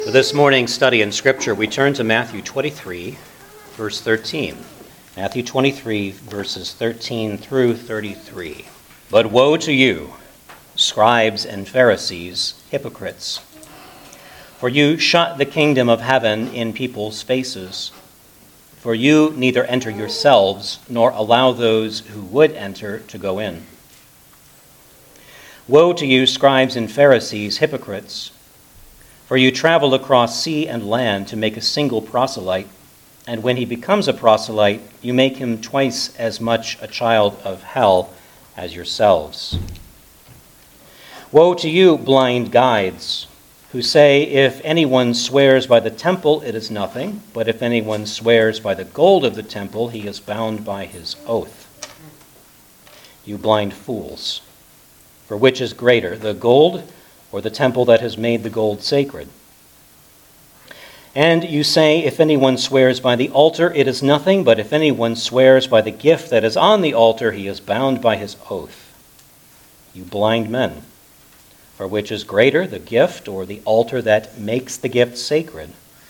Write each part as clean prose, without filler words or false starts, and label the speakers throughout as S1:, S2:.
S1: For this morning's study in Scripture, we turn to Matthew 23, verse 13. Matthew 23, verses 13 through 33. But woe to you, scribes and Pharisees, hypocrites! For you shut the kingdom of heaven in people's faces. For you neither enter yourselves, nor allow those who would enter to go in. Woe to you, scribes and Pharisees, hypocrites! For you travel across sea and land to make a single proselyte, and when he becomes a proselyte, you make him twice as much a child of hell as yourselves. Woe to you, blind guides, who say, if anyone swears by the temple, it is nothing, but if anyone swears by the gold of the temple, he is bound by his oath. You blind fools! For which is greater, the gold or the temple that has made the gold sacred? And you say, if anyone swears by the altar, it is nothing, but if anyone swears by the gift that is on the altar, he is bound by his oath. You blind men! For which is greater, the gift or the altar that makes the gift sacred?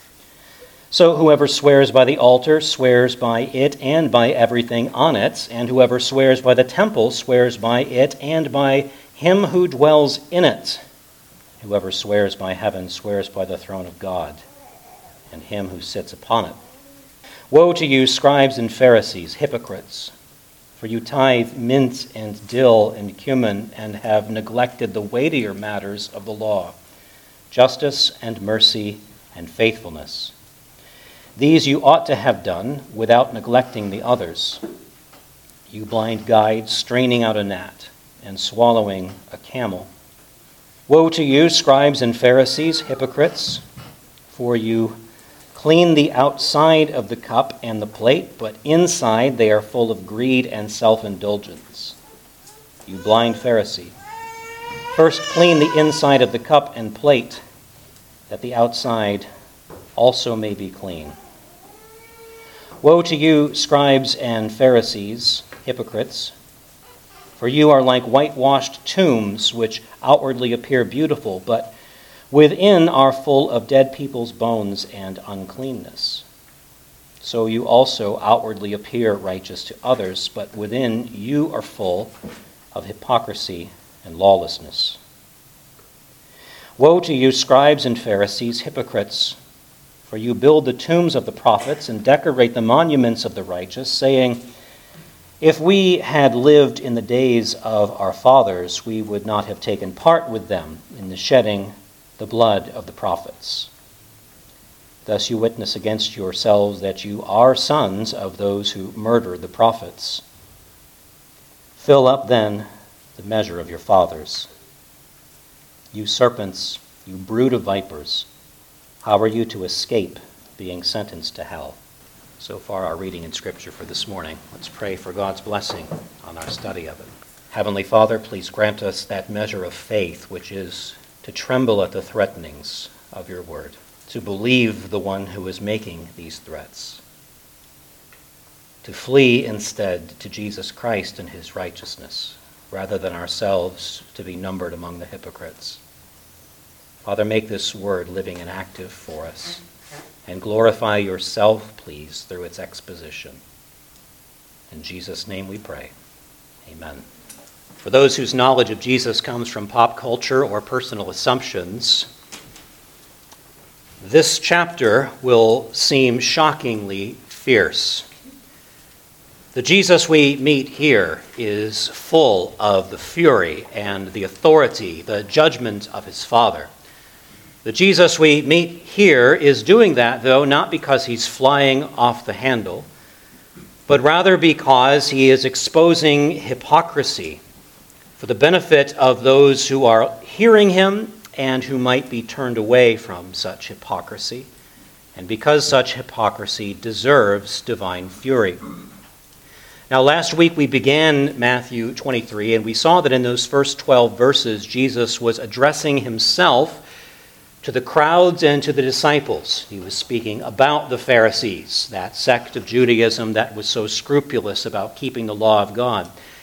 S1: So whoever swears by the altar swears by it and by everything on it, and whoever swears by the temple swears by it and by him who dwells in it. Whoever swears by heaven swears by the throne of God and him who sits upon it. Woe to you, scribes and Pharisees, hypocrites! For you tithe mint and dill and cumin and have neglected the weightier matters of the law, justice and mercy and faithfulness. These you ought to have done without neglecting the others. You blind guides, straining out a gnat and swallowing a camel. Woe to you, scribes and Pharisees, hypocrites! For you clean the outside of the cup and the plate, but inside they are full of greed and self-indulgence. You blind Pharisee! First clean the inside of the cup and plate, that the outside also may be clean. Woe to you, scribes and Pharisees, hypocrites! For you are like whitewashed tombs, which outwardly appear beautiful, but within are full of dead people's bones and uncleanness. So you also outwardly appear righteous to others, but within you are full of hypocrisy and lawlessness. Woe to you, scribes and Pharisees, hypocrites! For you build the tombs of the prophets and decorate the monuments of the righteous, saying, if we had lived in the days of our fathers, we would not have taken part with them in the shedding the blood of the prophets. Thus you witness against yourselves that you are sons of those who murder the prophets. Fill up then the measure of your fathers. You serpents, you brood of vipers, how are you to escape being sentenced to hell? So far our reading in Scripture for this morning. Let's pray for God's blessing on our study of it. Heavenly Father, please grant us that measure of faith which is to tremble at the threatenings of your word, to believe the one who is making these threats, to flee instead to Jesus Christ and his righteousness, rather than ourselves to be numbered among the hypocrites. Father, make this word living and active for us, and glorify yourself, please, through its exposition. In Jesus' name we pray. Amen. For those whose knowledge of Jesus comes from pop culture or personal assumptions, this chapter will seem shockingly fierce. The Jesus we meet here is full of the fury and the authority, the judgment of his Father. The Jesus we meet here is doing that, though, not because he's flying off the handle, but rather because he is exposing hypocrisy for the benefit of those who are hearing him and who might be turned away from such hypocrisy, and because such hypocrisy deserves divine fury. Now, last week we began Matthew 23, and we saw that in those first 12 verses, Jesus was addressing himself to the crowds and to the disciples. He was speaking about the Pharisees, that sect of Judaism that was so scrupulous about keeping the law of God.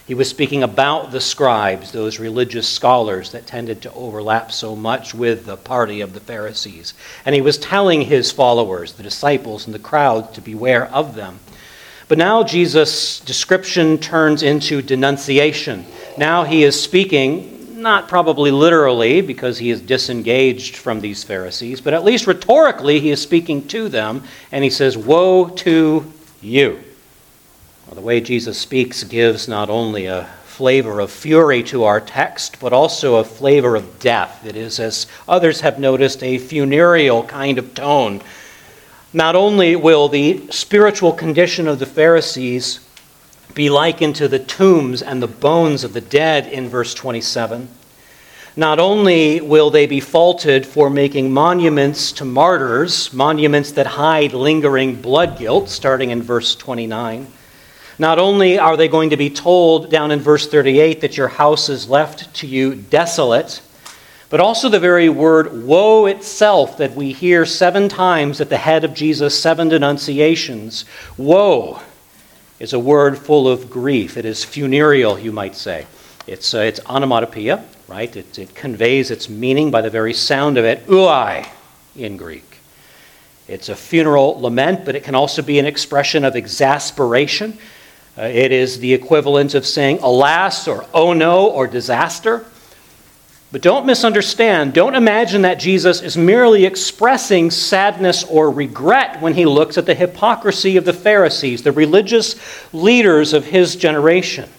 S1: He was speaking about the scribes, those religious scholars that tended to overlap so much with the party of the Pharisees. And he was telling his followers, the disciples and the crowd, to beware of them. But now Jesus' description turns into denunciation. Now he is speaking, not probably literally because he is disengaged from these Pharisees, but at least rhetorically he is speaking to them, and he says, "Woe to you." Well, the way Jesus speaks gives not only a flavor of fury to our text, but also a flavor of death. It is, as others have noticed, a funereal kind of tone. Not only will the spiritual condition of the Pharisees be likened to the tombs and the bones of the dead in verse 27, not only will they be faulted for making monuments to martyrs, monuments that hide lingering blood guilt, starting in verse 29, not only are they going to be told down in verse 38 that your house is left to you desolate, but also the very word woe itself that we hear 7 times at the head of Jesus' 7 denunciations. Woe is a word full of grief. It is funereal, you might say. It's onomatopoeia, right? It conveys its meaning by the very sound of it, ouai in Greek. It's a funeral lament, but it can also be an expression of exasperation. It is the equivalent of saying alas or oh no or disaster. But don't misunderstand. Don't imagine that Jesus is merely expressing sadness or regret when he looks at the hypocrisy of the Pharisees, the religious leaders of his generation.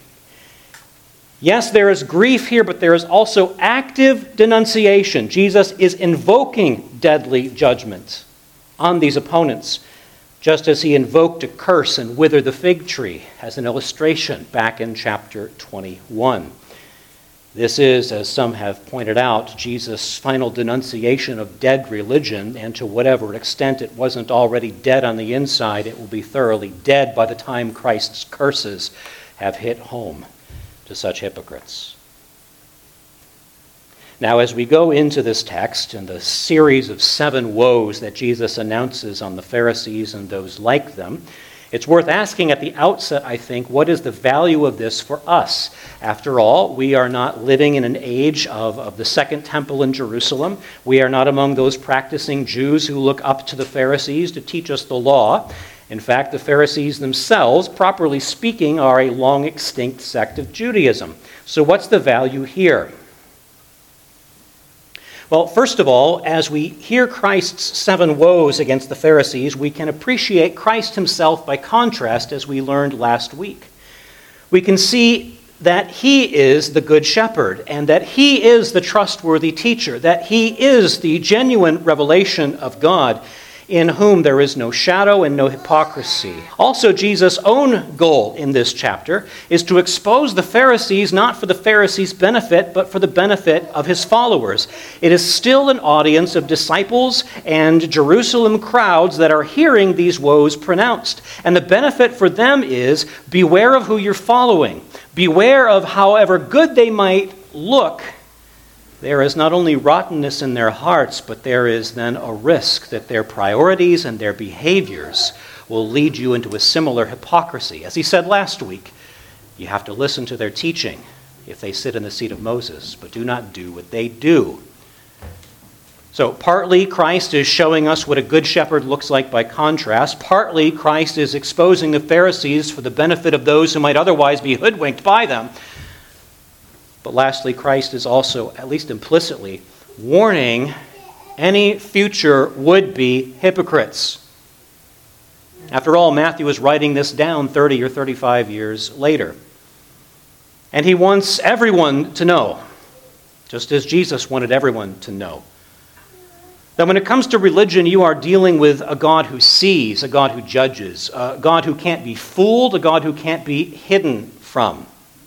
S1: Yes, there is grief here, but there is also active denunciation. Jesus is invoking deadly judgment on these opponents, just as he invoked a curse and withered the fig tree as an illustration back in chapter 21. This is, as some have pointed out, Jesus' final denunciation of dead religion, and to whatever extent it wasn't already dead on the inside, it will be thoroughly dead by the time Christ's curses have hit home to such hypocrites. Now, as we go into this text and the series of 7 woes that Jesus announces on the Pharisees and those like them, it's worth asking at the outset, I think, what is the value of this for us? After all, we are not living in an age of the Second Temple in Jerusalem. We are not among those practicing Jews who look up to the Pharisees to teach us the law. In fact, the Pharisees themselves, properly speaking, are a long extinct sect of Judaism. So what's the value here? Well, first of all, as we hear Christ's 7 woes against the Pharisees, we can appreciate Christ himself by contrast, as we learned last week. We can see that he is the good shepherd, and that he is the trustworthy teacher, that he is the genuine revelation of God, in whom there is no shadow and no hypocrisy. Also, Jesus' own goal in this chapter is to expose the Pharisees not for the Pharisees' benefit, but for the benefit of his followers. It is still an audience of disciples and Jerusalem crowds that are hearing these woes pronounced. And the benefit for them is beware of who you're following. Beware of however good they might look. There is not only rottenness in their hearts, but there is then a risk that their priorities and their behaviors will lead you into a similar hypocrisy. As he said last week, you have to listen to their teaching if they sit in the seat of Moses, but do not do what they do. So partly Christ is showing us what a good shepherd looks like by contrast. Partly Christ is exposing the Pharisees for the benefit of those who might otherwise be hoodwinked by them. But lastly, Christ is also, at least implicitly, warning any future would-be hypocrites. After all, Matthew is writing this down 30 or 35 years later. And he wants everyone to know, just as Jesus wanted everyone to know, that when it comes to religion, you are dealing with a God who sees, a God who judges, a God who can't be fooled, a God who can't be hidden from.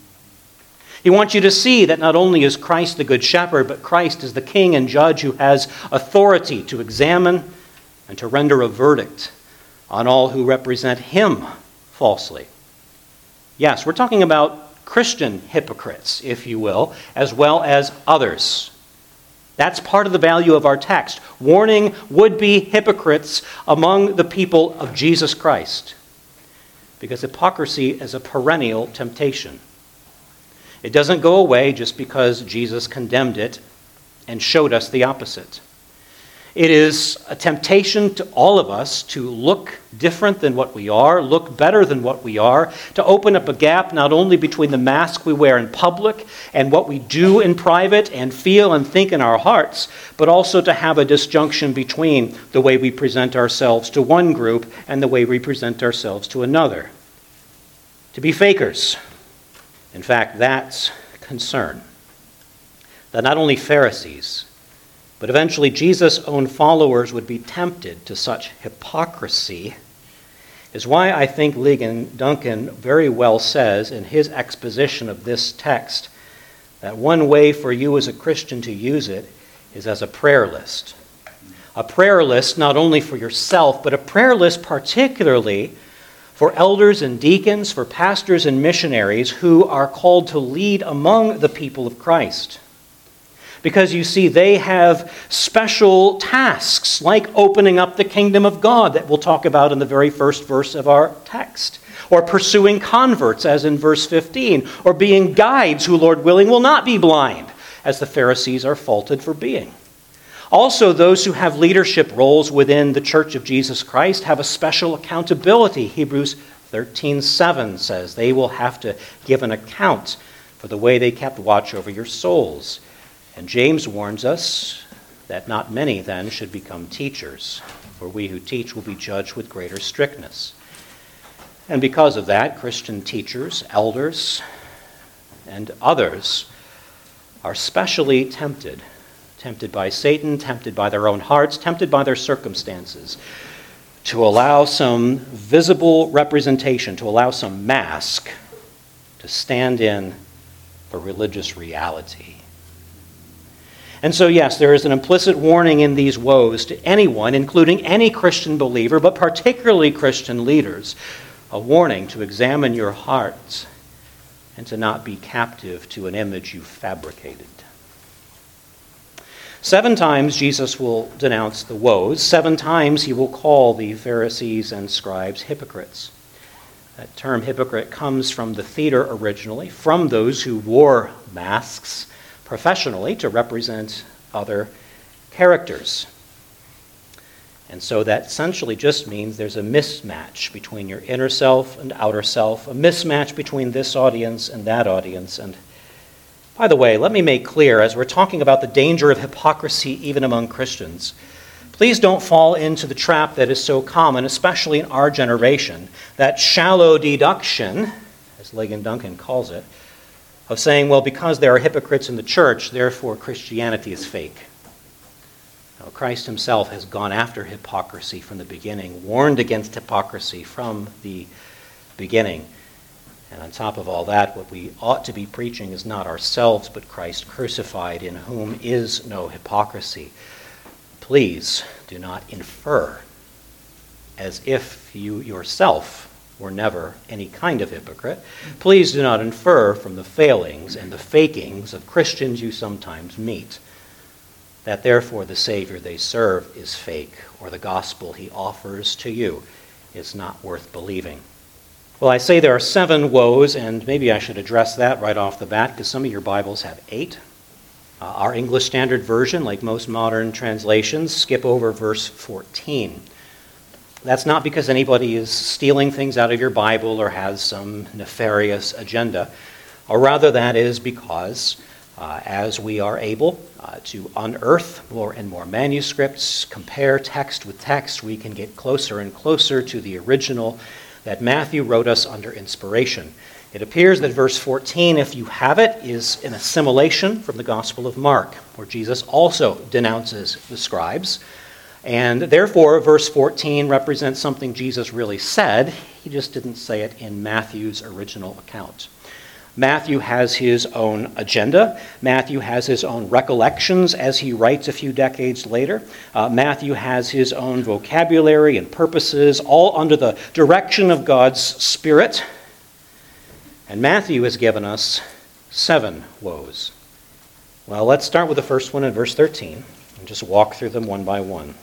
S1: He wants you to see that not only is Christ the Good Shepherd, but Christ is the King and Judge who has authority to examine and to render a verdict on all who represent him falsely. Yes, we're talking about Christian hypocrites, if you will, as well as others. That's part of the value of our text, warning would-be hypocrites among the people of Jesus Christ. Because hypocrisy is a perennial temptation. It doesn't go away just because Jesus condemned it and showed us the opposite. It is a temptation to all of us to look different than what we are, look better than what we are, to open up a gap not only between the mask we wear in public and what we do in private and feel and think in our hearts, but also to have a disjunction between the way we present ourselves to one group and the way we present ourselves to another. To be fakers. In fact, that's concern. That not only Pharisees, but eventually Jesus' own followers would be tempted to such hypocrisy is why I think Ligon Duncan very well says in his exposition of this text that one way for you as a Christian to use it is as a prayer list. A prayer list not only for yourself, but a prayer list particularly for elders and deacons, for pastors and missionaries who are called to lead among the people of Christ. Because you see, they have special tasks like opening up the kingdom of God that we'll talk about in the very first verse of our text, or pursuing converts as in verse 15, or being guides who, Lord willing, will not be blind, as the Pharisees are faulted for being. Also, those who have leadership roles within the Church of Jesus Christ have a special accountability. Hebrews 13:7 says they will have to give an account for the way they kept watch over your souls. And James warns us that not many then should become teachers, for we who teach will be judged with greater strictness. And because of that, Christian teachers, elders, and others are specially tempted by Satan, tempted by their own hearts, tempted by their circumstances, to allow some visible representation, to allow some mask to stand in for religious reality. And so, yes, there is an implicit warning in these woes to anyone, including any Christian believer, but particularly Christian leaders, a warning to examine your hearts and to not be captive to an image you fabricated. 7 times Jesus will denounce the woes. 7 times he will call the Pharisees and scribes hypocrites. That term hypocrite comes from the theater originally, from those who wore masks professionally to represent other characters. And so that essentially just means there's a mismatch between your inner self and outer self, a mismatch between this audience and that audience. And by the way, let me make clear, as we're talking about the danger of hypocrisy even among Christians, please don't fall into the trap that is so common, especially in our generation, that shallow deduction, as Ligon Duncan calls it, of saying, well, because there are hypocrites in the church, therefore Christianity is fake. Now, Christ himself has gone after hypocrisy from the beginning, warned against hypocrisy from the beginning. And on top of all that, what we ought to be preaching is not ourselves, but Christ crucified, in whom is no hypocrisy. Please do not infer, as if you yourself were never any kind of hypocrite. Please do not infer from the failings and the fakings of Christians you sometimes meet that therefore the Savior they serve is fake, or the gospel he offers to you is not worth believing. Well, I say there are 7 woes, and maybe I should address that right off the bat, because some of your Bibles have 8. Our English Standard Version, like most modern translations, skip over verse 14. That's not because anybody is stealing things out of your Bible or has some nefarious agenda, or rather that is because as we are able to unearth more and more manuscripts, compare text with text, we can get closer and closer to the original that Matthew wrote us under inspiration. It appears that verse 14, if you have it, is an assimilation from the Gospel of Mark, where Jesus also denounces the scribes. And therefore, verse 14 represents something Jesus really said. He just didn't say it in Matthew's original account. Matthew has his own agenda. Matthew has his own recollections as he writes a few decades later. Matthew has his own vocabulary and purposes, all under the direction of God's Spirit. And Matthew has given us 7 woes. Well, let's start with the first one in verse 13 and just walk through them one by one.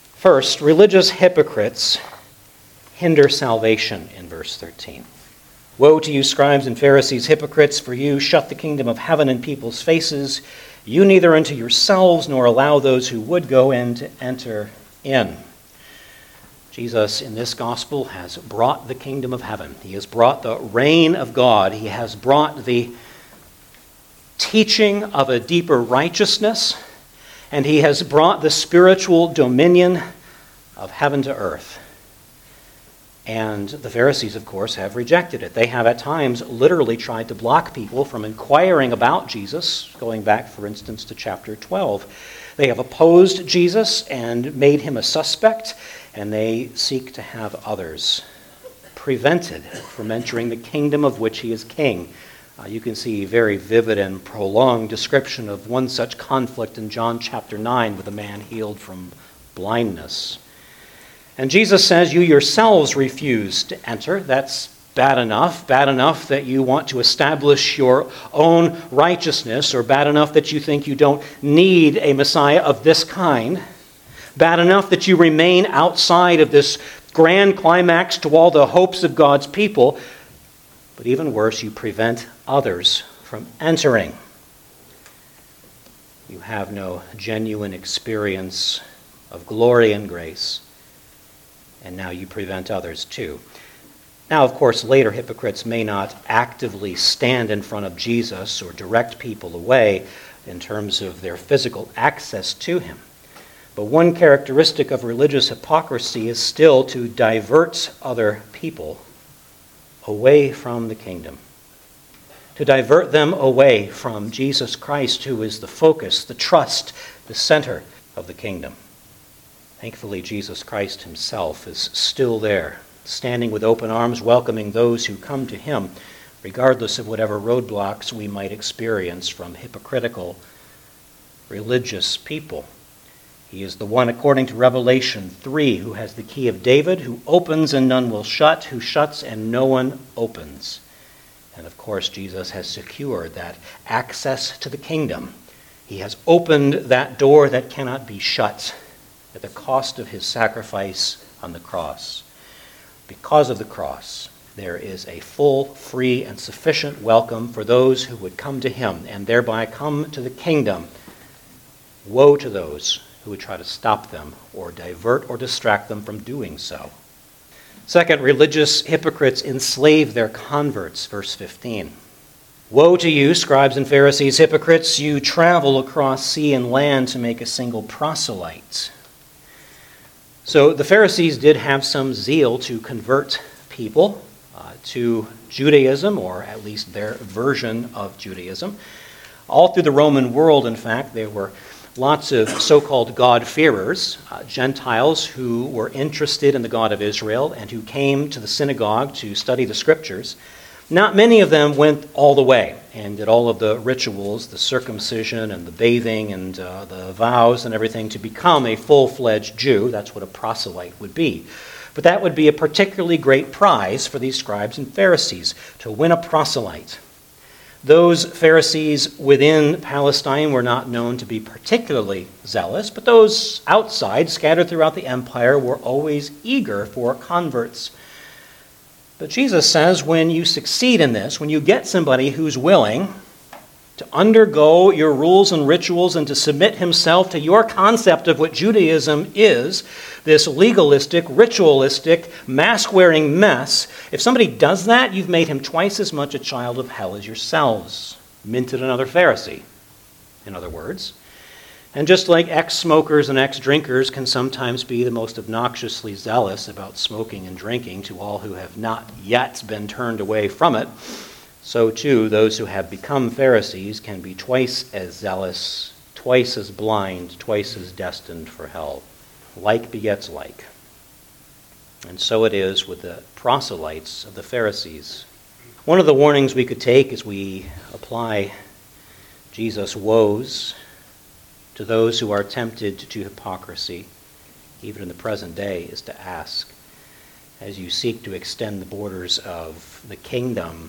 S1: First, religious hypocrites hinder salvation in verse 13. Woe to you, scribes and Pharisees, hypocrites, for you shut the kingdom of heaven in people's faces. You neither enter yourselves nor allow those who would go in to enter in. Jesus in this gospel has brought the kingdom of heaven. He has brought the reign of God. He has brought the teaching of a deeper righteousness, and he has brought the spiritual dominion of heaven to earth. And the Pharisees, of course, have rejected it. They have at times literally tried to block people from inquiring about Jesus, going back, for instance, to chapter 12. They have opposed Jesus and made him a suspect, and they seek to have others prevented from entering the kingdom of which he is king. You can see a very vivid and prolonged description of one such conflict in John chapter 9 with a man healed from blindness. And Jesus says, you yourselves refuse to enter. That's bad enough that you want to establish your own righteousness, or bad enough that you think you don't need a Messiah of this kind. Bad enough that you remain outside of this grand climax to all the hopes of God's people. But even worse, you prevent others from entering. You have no genuine experience of glory and grace. And now you prevent others too. Now, of course, later hypocrites may not actively stand in front of Jesus or direct people away in terms of their physical access to him. But one characteristic of religious hypocrisy is still to divert other people away from the kingdom, to divert them away from Jesus Christ, who is the focus, the trust, the center of the kingdom. Thankfully, Jesus Christ himself is still there, standing with open arms, welcoming those who come to him, regardless of whatever roadblocks we might experience from hypocritical religious people. He is the one, according to Revelation 3, who has the key of David, who opens and none will shut, who shuts and no one opens. And of course, Jesus has secured that access to the kingdom. He has opened that door that cannot be shut at the cost of his sacrifice on the cross. Because of the cross, there is a full, free, and sufficient welcome for those who would come to him and thereby come to the kingdom. Woe to those who would try to stop them or divert or distract them from doing so. Second, religious hypocrites enslave their converts, verse 15. Woe to you, scribes and Pharisees, hypocrites! You travel across sea and land to make a single proselyte. So the Pharisees did have some zeal to convert people to Judaism, or at least their version of Judaism. All through the Roman world, in fact, there were lots of so-called God-fearers, Gentiles who were interested in the God of Israel and who came to the synagogue to study the Scriptures. Not many of them went all the way and did all of the rituals, the circumcision and the bathing and the vows and everything to become a full-fledged Jew. That's what a proselyte would be. But that would be a particularly great prize for these scribes and Pharisees, to win a proselyte. Those Pharisees within Palestine were not known to be particularly zealous, but those outside, scattered throughout the empire, were always eager for converts. But Jesus says when you succeed in this, when you get somebody who's willing to undergo your rules and rituals and to submit himself to your concept of what Judaism is, this legalistic, ritualistic, mask-wearing mess, if somebody does that, you've made him twice as much a child of hell as yourselves. Minted another Pharisee, in other words. And just like ex-smokers and ex-drinkers can sometimes be the most obnoxiously zealous about smoking and drinking to all who have not yet been turned away from it, so too those who have become Pharisees can be twice as zealous, twice as blind, twice as destined for hell. Like begets like. And so it is with the proselytes of the Pharisees. One of the warnings we could take as we apply Jesus' woes to those who are tempted to hypocrisy, even in the present day, is to ask, as you seek to extend the borders of the kingdom,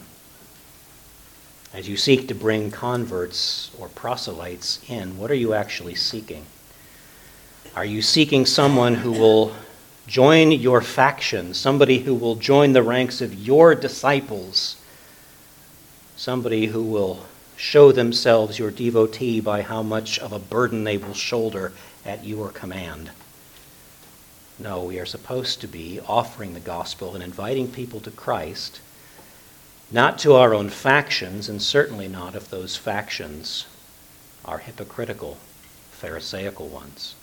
S1: as you seek to bring converts or proselytes in, what are you actually seeking? Are you seeking someone who will join your faction, somebody who will join the ranks of your disciples, somebody who will show themselves your devotee by how much of a burden they will shoulder at your command. No, we are supposed to be offering the gospel and inviting people to Christ, not to our own factions, and certainly not if those factions are hypocritical, pharisaical ones.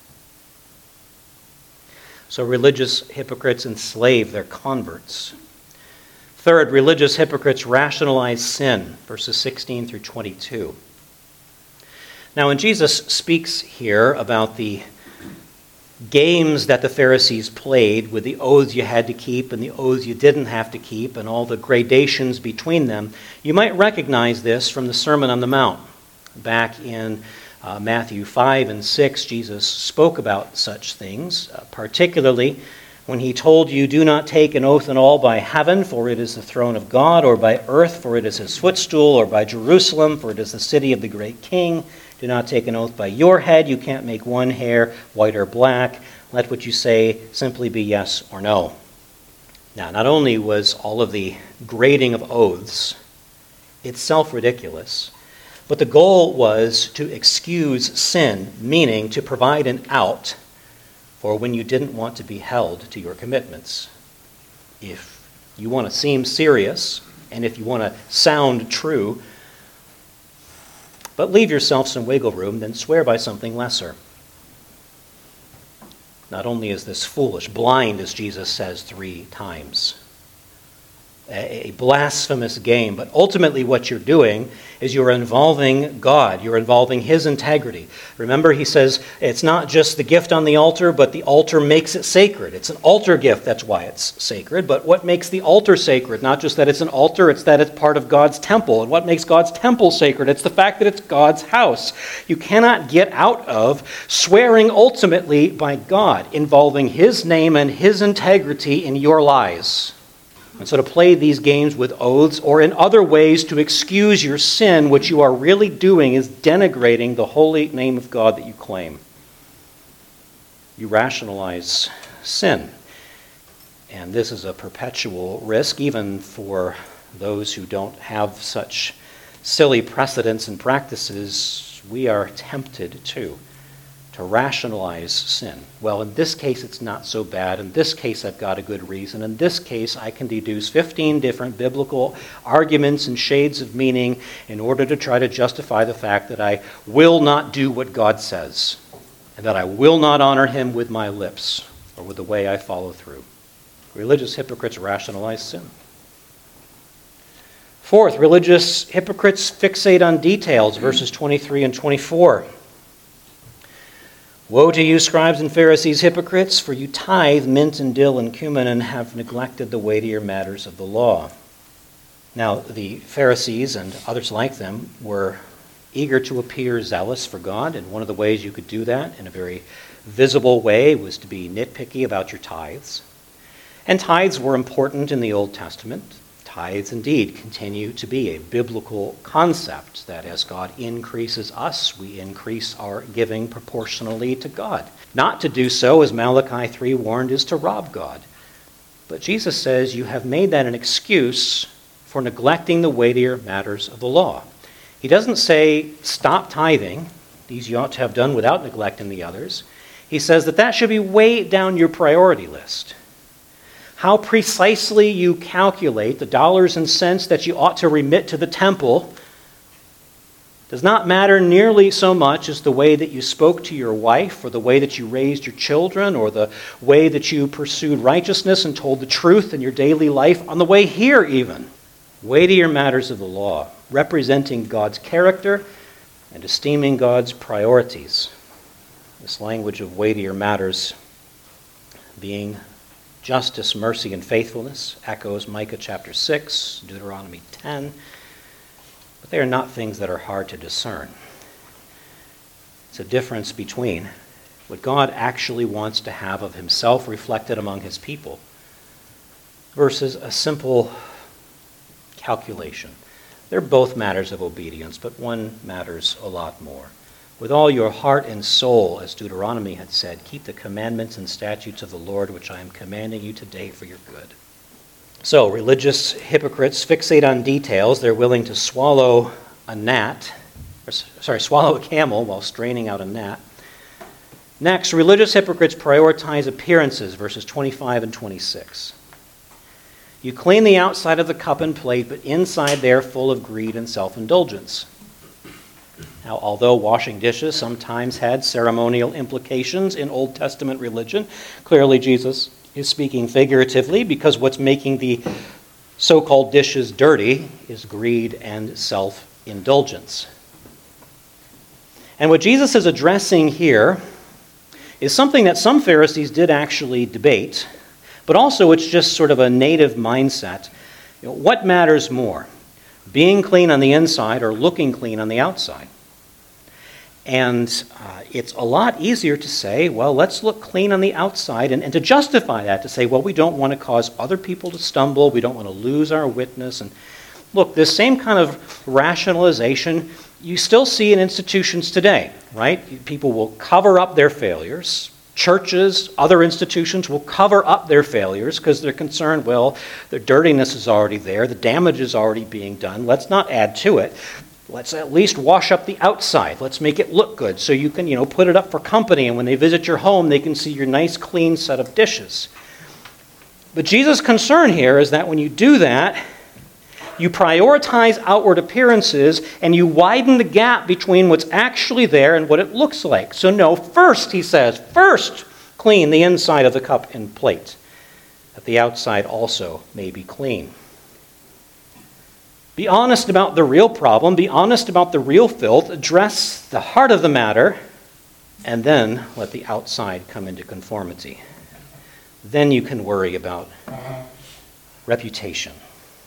S1: So religious hypocrites enslave their converts. Third, religious hypocrites rationalize sin, verses 16 through 22. Now, when Jesus speaks here about the games that the Pharisees played with the oaths you had to keep and the oaths you didn't have to keep and all the gradations between them, you might recognize this from the Sermon on the Mount. Back in Matthew 5 and 6, Jesus spoke about such things, particularly when he told you, "Do not take an oath at all by heaven, for it is the throne of God, or by earth, for it is his footstool, or by Jerusalem, for it is the city of the great king. Do not take an oath by your head. You can't make one hair white or black. Let what you say simply be yes or no." Now, not only was all of the grading of oaths itself ridiculous, but the goal was to excuse sin, meaning to provide an out for when you didn't want to be held to your commitments. If you want to seem serious, and if you want to sound true, but leave yourself some wiggle room, then swear by something lesser. Not only is this foolish, blind, as Jesus says 3 times, a blasphemous game, but ultimately what you're doing is you're involving God. You're involving his integrity. Remember, he says it's not just the gift on the altar, but the altar makes it sacred. It's an altar gift, that's why it's sacred. But what makes the altar sacred? Not just that it's an altar, it's that it's part of God's temple. And what makes God's temple sacred? It's the fact that it's God's house. You cannot get out of swearing ultimately by God, involving his name and his integrity in your lies. And so to play these games with oaths or in other ways to excuse your sin, what you are really doing is denigrating the holy name of God that you claim. You rationalize sin. And this is a perpetual risk, even for those who don't have such silly precedents and practices. We are tempted to rationalize sin. Well, in this case, it's not so bad. In this case, I've got a good reason. In this case, I can deduce 15 different biblical arguments and shades of meaning in order to try to justify the fact that I will not do what God says and that I will not honor him with my lips or with the way I follow through. Religious hypocrites rationalize sin. Fourth, religious hypocrites fixate on details, verses 23 and 24. "Woe to you, scribes and Pharisees, hypocrites, for you tithe mint and dill and cumin and have neglected the weightier matters of the law." Now, the Pharisees and others like them were eager to appear zealous for God, and one of the ways you could do that in a very visible way was to be nitpicky about your tithes. And tithes were important in the Old Testament. Tithes indeed continue to be a biblical concept that as God increases us, we increase our giving proportionally to God. Not to do so, as Malachi 3 warned, is to rob God. But Jesus says you have made that an excuse for neglecting the weightier matters of the law. He doesn't say stop tithing. These you ought to have done without neglecting the others. He says that should be way down your priority list. How precisely you calculate the dollars and cents that you ought to remit to the temple does not matter nearly so much as the way that you spoke to your wife or the way that you raised your children or the way that you pursued righteousness and told the truth in your daily life on the way here even. Weightier matters of the law, representing God's character and esteeming God's priorities. This language of weightier matters being justice, mercy, and faithfulness echoes Micah chapter 6, Deuteronomy 10, but they are not things that are hard to discern. It's a difference between what God actually wants to have of himself reflected among his people versus a simple calculation. They're both matters of obedience, but one matters a lot more. with all your heart and soul, as Deuteronomy had said. Keep the commandments and statutes of the Lord, which I am commanding you today for your good. So, religious hypocrites fixate on details. They're willing to swallow a camel while straining out a gnat. Next, religious hypocrites prioritize appearances, verses 25 and 26. You clean the outside of the cup and plate, but inside they are full of greed and self-indulgence. Now, although washing dishes sometimes had ceremonial implications in Old Testament religion, clearly Jesus is speaking figuratively, because what's making the so-called dishes dirty is greed and self-indulgence. And what Jesus is addressing here is something that some Pharisees did actually debate, but also it's just sort of a native mindset. What matters more, being clean on the inside or looking clean on the outside? And it's a lot easier to say, well, let's look clean on the outside, and to justify that, to say, well, we don't want to cause other people to stumble, we don't want to lose our witness. And look, this same kind of rationalization you still see in institutions today, right? People will cover up their failures. Churches, other institutions will cover up their failures because they're concerned, well, the dirtiness is already there, the damage is already being done, let's not add to it. Let's at least wash up the outside. Let's make it look good so you can, put it up for company, and when they visit your home, they can see your nice, clean set of dishes. But Jesus' concern here is that when you do that, you prioritize outward appearances, and you widen the gap between what's actually there and what it looks like. So no, first, he says, first clean the inside of the cup and plate, that the outside also may be clean. Be honest about the real problem, be honest about the real filth, address the heart of the matter, and then let the outside come into conformity. Then you can worry about reputation.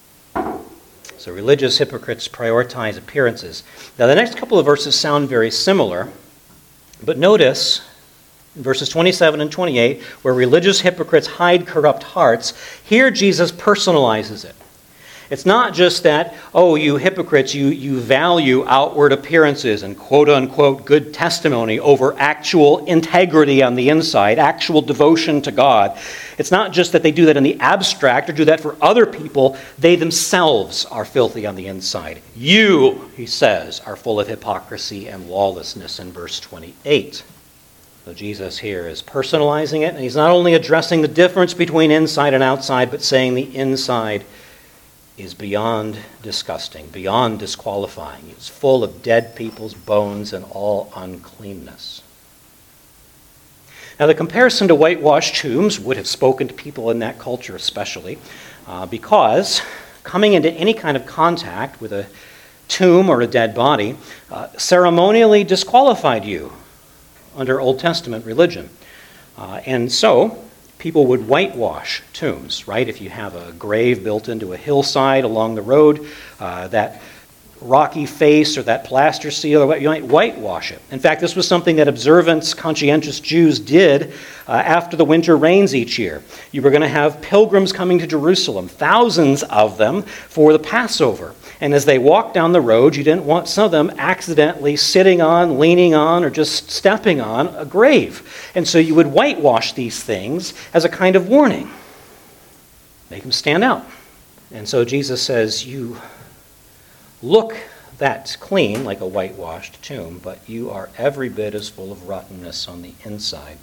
S1: So religious hypocrites prioritize appearances. Now the next couple of verses sound very similar, but notice in verses 27 and 28, where religious hypocrites hide corrupt hearts, here Jesus personalizes it. It's not just that, oh, you hypocrites, you value outward appearances and quote-unquote good testimony over actual integrity on the inside, actual devotion to God. It's not just that they do that in the abstract or do that for other people. They themselves are filthy on the inside. You, he says, are full of hypocrisy and lawlessness in verse 28. So Jesus here is personalizing it, and he's not only addressing the difference between inside and outside, but saying the inside is beyond disgusting, beyond disqualifying. It's full of dead people's bones and all uncleanness. Now, the comparison to whitewashed tombs would have spoken to people in that culture especially, because coming into any kind of contact with a tomb or a dead body ceremonially disqualified you under Old Testament religion. And so people would whitewash tombs, right? If you have a grave built into a hillside along the road, that rocky face or that plaster seal, you might whitewash it. In fact, this was something that observant, conscientious Jews did after the winter rains each year. You were going to have pilgrims coming to Jerusalem, thousands of them, for the Passover. And as they walked down the road, you didn't want some of them accidentally sitting on, leaning on, or just stepping on a grave. And so you would whitewash these things as a kind of warning. Make them stand out. And so Jesus says, you look that clean, like a whitewashed tomb, but you are every bit as full of rottenness on the inside.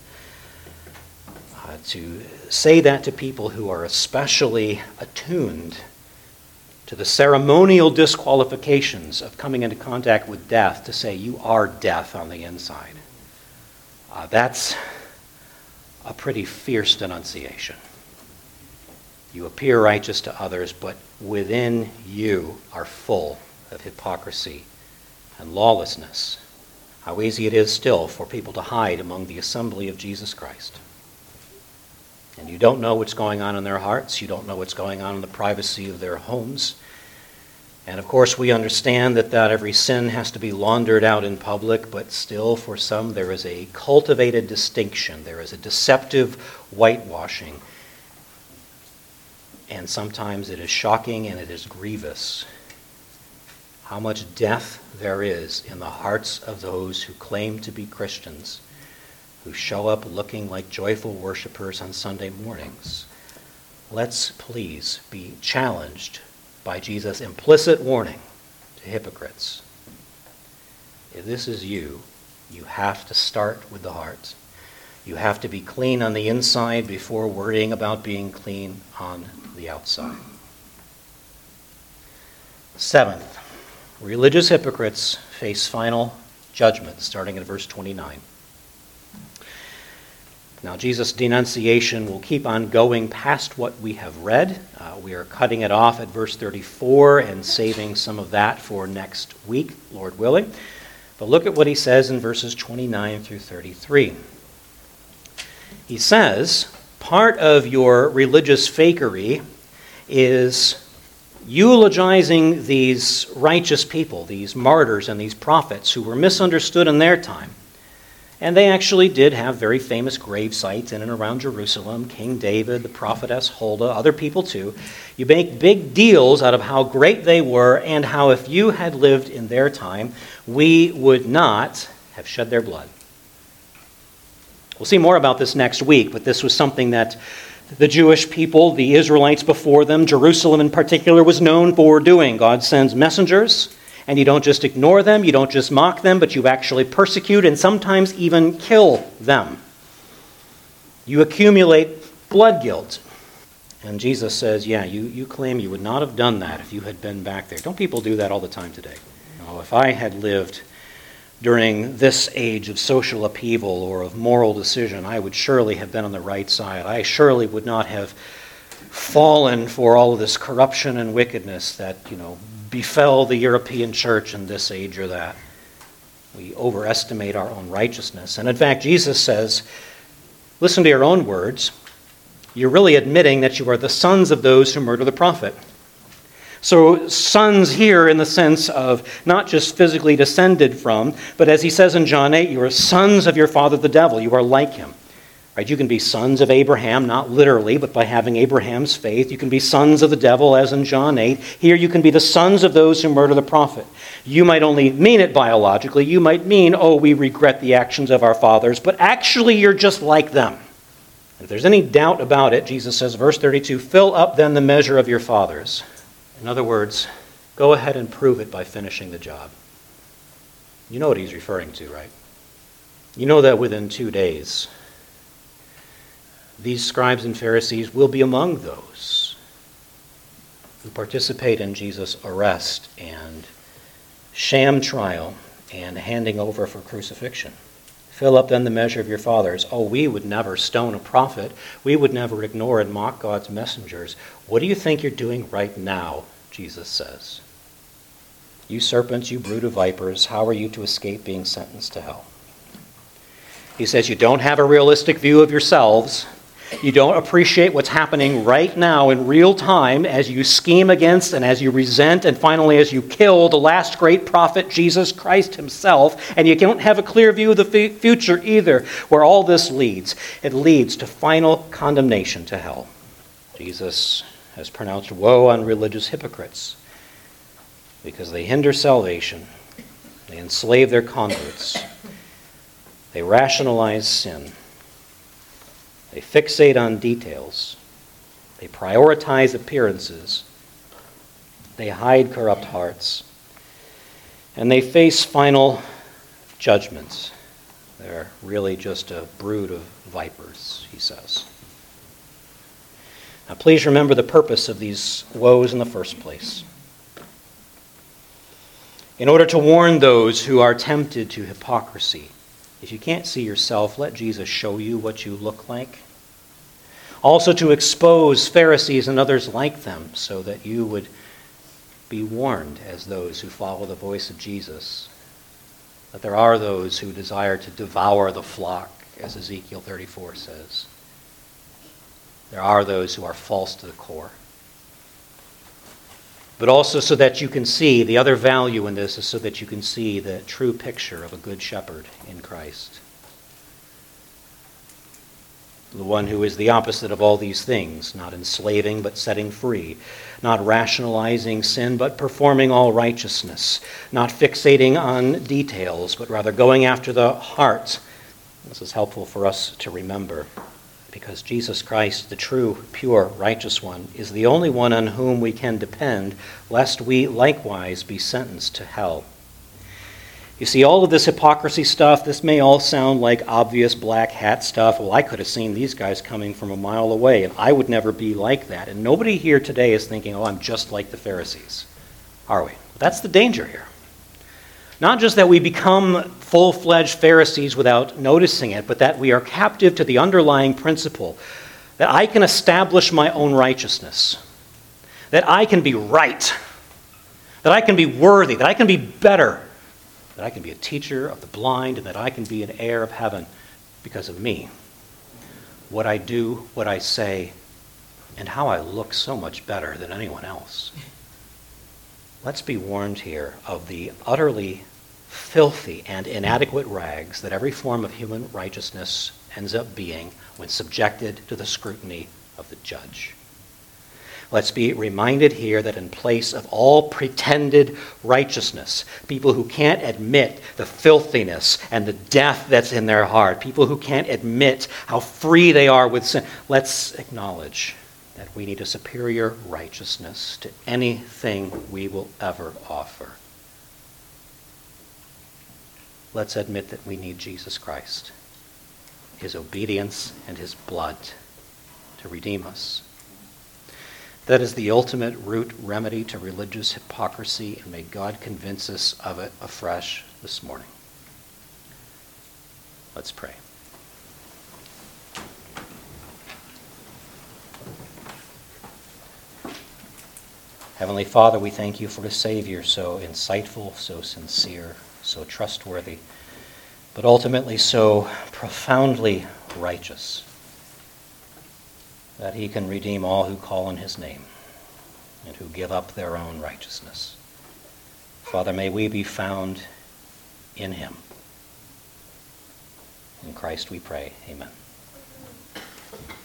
S1: To say that to people who are especially attuned to the ceremonial disqualifications of coming into contact with death, to say you are death on the inside, that's a pretty fierce denunciation. You appear righteous to others, but within you are full of hypocrisy and lawlessness. How easy it is still for people to hide among the assembly of Jesus Christ. And you don't know what's going on in their hearts. You don't know what's going on in the privacy of their homes. And of course, we understand that not every sin has to be laundered out in public, but still for some there is a cultivated distinction. There is a deceptive whitewashing. And sometimes it is shocking and it is grievous how much death there is in the hearts of those who claim to be Christians, who show up looking like joyful worshipers on Sunday mornings. Let's please be challenged by Jesus' implicit warning to hypocrites. If this is you, you have to start with the heart. You have to be clean on the inside before worrying about being clean on the outside. Seventh, religious hypocrites face final judgment, starting in verse 29. Now, Jesus' denunciation will keep on going past what we have read. We are cutting it off at verse 34 and saving some of that for next week, Lord willing. But look at what he says in verses 29 through 33. He says, part of your religious fakery is eulogizing these righteous people, these martyrs and these prophets who were misunderstood in their time. And they actually did have very famous grave sites in and around Jerusalem. King David, the prophetess Huldah, other people too. You make big deals out of how great they were and how if you had lived in their time, we would not have shed their blood. We'll see more about this next week, but this was something that the Jewish people, the Israelites before them, Jerusalem in particular, was known for doing. God sends messengers, and you don't just ignore them, you don't just mock them, but you actually persecute and sometimes even kill them. You accumulate blood guilt. And Jesus says, yeah, you claim you would not have done that if you had been back there. Don't people do that all the time today? Oh, if I had lived during this age of social upheaval or of moral decision, I would surely have been on the right side. I surely would not have fallen for all of this corruption and wickedness that, befell the European church in this age or that. We overestimate our own righteousness. And in fact, Jesus says, listen to your own words. You're really admitting that you are the sons of those who murder the prophet. So sons here in the sense of not just physically descended from, but as he says in John 8, you are sons of your father the devil. You are like him. Right? You can be sons of Abraham, not literally, but by having Abraham's faith. You can be sons of the devil, as in John 8. Here you can be the sons of those who murder the prophet. You might only mean it biologically. You might mean, we regret the actions of our fathers, but actually you're just like them. If there's any doubt about it, Jesus says, verse 32, fill up then the measure of your fathers. In other words, go ahead and prove it by finishing the job. You know what he's referring to, right? You know that within 2 days, these scribes and Pharisees will be among those who participate in Jesus' arrest and sham trial and handing over for crucifixion. Fill up then the measure of your fathers. We would never stone a prophet. We would never ignore and mock God's messengers. What do you think you're doing right now, Jesus says? You serpents, you brood of vipers, how are you to escape being sentenced to hell? He says you don't have a realistic view of yourselves. You don't appreciate what's happening right now in real time as you scheme against and as you resent and finally as you kill the last great prophet, Jesus Christ himself. And you don't have a clear view of the future either, where all this leads. It leads to final condemnation to hell. Jesus has pronounced woe on religious hypocrites because they hinder salvation. They enslave their converts. They rationalize sin. They fixate on details. They prioritize appearances. They hide corrupt hearts. And they face final judgments. They're really just a brood of vipers, he says. Now, please remember the purpose of these woes in the first place. In order to warn those who are tempted to hypocrisy. If you can't see yourself, let Jesus show you what you look like. Also to expose Pharisees and others like them so that you would be warned as those who follow the voice of Jesus. That there are those who desire to devour the flock, as Ezekiel 34 says. There are those who are false to the core. But also so that you can see, the other value in this is so that you can see the true picture of a good shepherd in Christ. the one who is the opposite of all these things, not enslaving but setting free, not rationalizing sin but performing all righteousness, not fixating on details but rather going after the heart. This is helpful for us to remember, because Jesus Christ, the true, pure, righteous one, is the only one on whom we can depend, lest we likewise be sentenced to hell. You see, all of this hypocrisy stuff, this may all sound like obvious black hat stuff. Well, I could have seen these guys coming from a mile away, and I would never be like that. And nobody here today is thinking, oh, I'm just like the Pharisees, are we? That's the danger here. Not just that we become full-fledged Pharisees without noticing it, but that we are captive to the underlying principle that I can establish my own righteousness, that I can be right, that I can be worthy, that I can be better, that I can be a teacher of the blind, and that I can be an heir of heaven because of me. What I do, what I say, and how I look so much better than anyone else. Let's be warned here of the utterly filthy and inadequate rags that every form of human righteousness ends up being when subjected to the scrutiny of the judge. Let's be reminded here that in place of all pretended righteousness, people who can't admit the filthiness and the death that's in their heart, people who can't admit how free they are with sin, let's acknowledge that we need a superior righteousness to anything we will ever offer. Let's admit that we need Jesus Christ, his obedience and his blood to redeem us. That is the ultimate root remedy to religious hypocrisy, and may God convince us of it afresh this morning. Let's pray. Heavenly Father, we thank you for a Savior so insightful, so sincere, so trustworthy, but ultimately so profoundly righteous, that he can redeem all who call on his name and who give up their own righteousness. Father, may we be found in him. In Christ we pray. Amen.